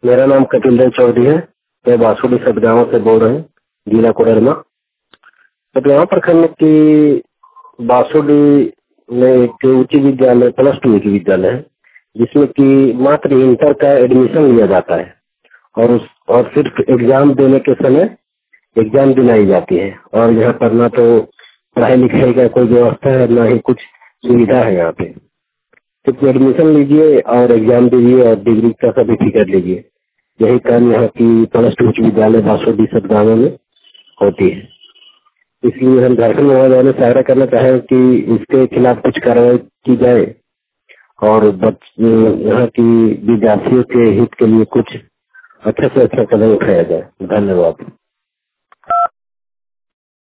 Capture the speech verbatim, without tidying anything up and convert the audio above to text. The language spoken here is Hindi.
मेरा नाम कपिल चौधरी है। मैं बासुड़ी सदगांव से बोल रहे हैं, जिला कोडरमा। सदगांव प्रखंड की बासुड़ी में एक उच्च विद्यालय प्लस टू उच्च विद्यालय है, जिसमें कि मात्र इंटर का एडमिशन लिया जाता है और उस और सिर्फ एग्जाम देने के समय एग्जाम दिलाई जाती है। और यहाँ पर ना तो पढ़ाई लिखाई का कोई व्यवस्था है, ना ही कुछ सुविधा है। यहाँ पे सिर्फ एडमिशन लीजिए और एग्जाम दीजिए और डिग्री का सर्टिफिकेट लीजिए। यही काम यहाँ की प्लस टू उच्च विद्यालय बासुड़ी सदगांव में होती है। इसलिए हम झारखंड महाविद्यालय से आग्रह करना चाहें कि इसके खिलाफ कुछ कार्रवाई की जाए और यहाँ की विद्यार्थियों के हित के लिए कुछ अच्छा से अच्छा कदम उठाया जाए। धन्यवाद।